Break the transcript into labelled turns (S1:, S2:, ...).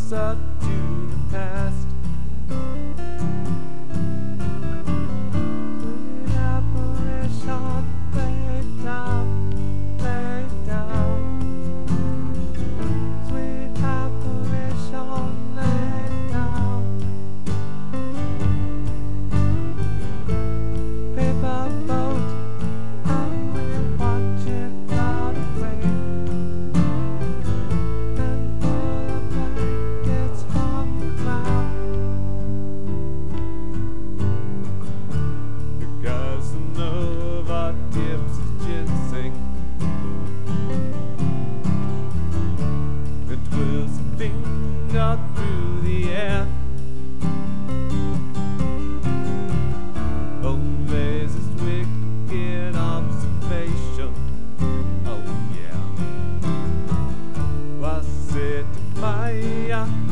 S1: closer to the past. Sweet apparition, lay down, lay down. Sweet apparition, lay down. Paper boat, and we'll watch it float away. And pull the blankets from the ground. The Casanova tips his ginseng. It twirls a finger through the air. Always this wicked observation. Oh yeah. Was it fire?